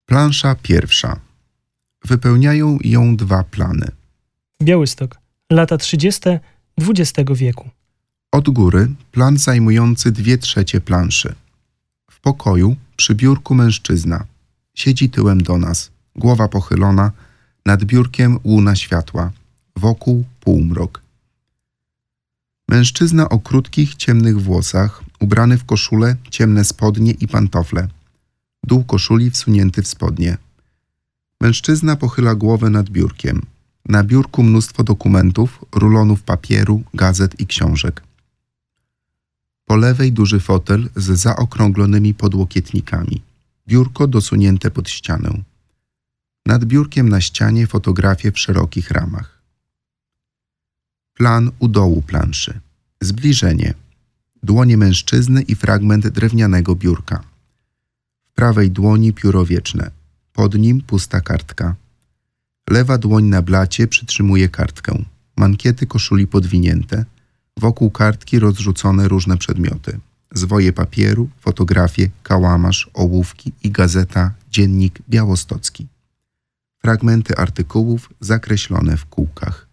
Plansza pierwsza. Wypełniają ją dwa plany. Białystok. Lata 30. XX wieku. Od góry plan zajmujący 2/3 planszy. W pokoju przy biurku mężczyzna. Siedzi tyłem do nas, głowa pochylona, nad biurkiem łuna światła, wokół półmrok. Mężczyzna o krótkich, ciemnych włosach, ubrany w koszulę, ciemne spodnie i pantofle. Dół koszuli wsunięty w spodnie. Mężczyzna pochyla głowę nad biurkiem. Na biurku mnóstwo dokumentów, rulonów papieru, gazet i książek. Po lewej duży fotel z zaokrąglonymi podłokietnikami. Biurko dosunięte pod ścianę. Nad biurkiem na ścianie fotografie w szerokich ramach. Plan u dołu planszy. Zbliżenie. Dłonie mężczyzny i fragment drewnianego biurka. W prawej dłoni pióro wieczne. Pod nim pusta kartka. Lewa dłoń na blacie przytrzymuje kartkę. Mankiety koszuli podwinięte. Wokół kartki rozrzucone różne przedmioty. Zwoje papieru, fotografie, kałamarz, ołówki i gazeta Dziennik Białostocki. Fragmenty artykułów zakreślone w kółkach.